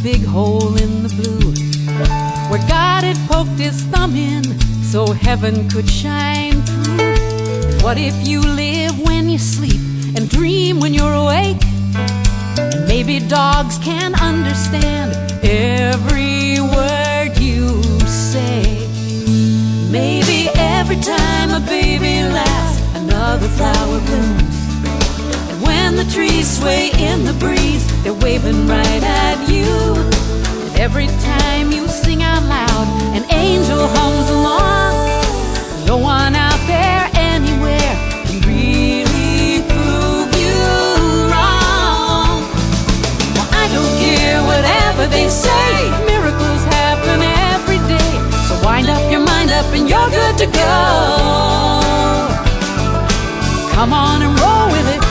big hole in the blue where God had poked his thumb in so heaven could shine through. What if you live when you sleep and dream when you're awake? And maybe dogs can understand every word you say. Maybe every time a baby laughs, another flower blooms. And when the trees sway in the breeze, they're waving right at you. And every time you sing out loud, an angel hums along. No one out there anywhere can really prove you wrong. Well, I don't care whatever they say, miracles happen every day. So wind up your mind up and you're good to go. Come on and roll with it.